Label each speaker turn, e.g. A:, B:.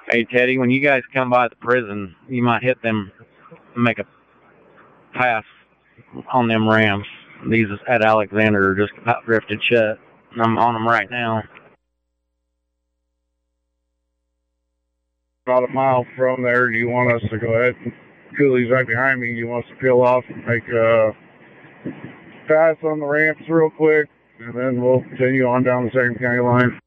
A: Hey, Teddy, when you guys come by the prison, you might hit them and make a pass on them ramps. These at Alexander are just about drifted shut. I'm on them right now.
B: About a mile from there, do you want us to go ahead? Cooley's right behind me. You want us to peel off and make a pass on the ramps real quick, and then we'll continue on down the Second County line.